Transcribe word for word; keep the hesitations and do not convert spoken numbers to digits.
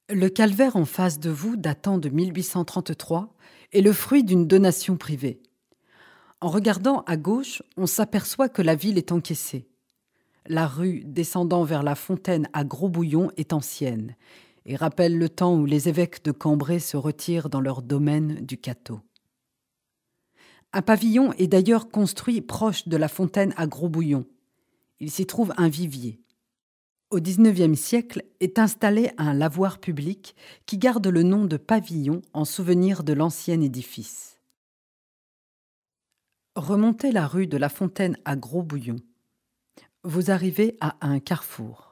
Le calvaire en face de vous, datant de mille huit cent trente-trois, est le fruit d'une donation privée. En regardant à gauche, on s'aperçoit que la ville est encaissée. La rue descendant vers la fontaine à Gros-Bouillon est ancienne et rappelle le temps où les évêques de Cambrai se retirent dans leur domaine du Cateau. Un pavillon est d'ailleurs construit proche de la fontaine à Gros-Bouillon. Il s'y trouve un vivier. Au dix-neuvième siècle est installé un lavoir public qui garde le nom de pavillon en souvenir de l'ancien édifice. Remontez la rue de la Fontaine à Gros-Bouillon. Vous arrivez à un carrefour.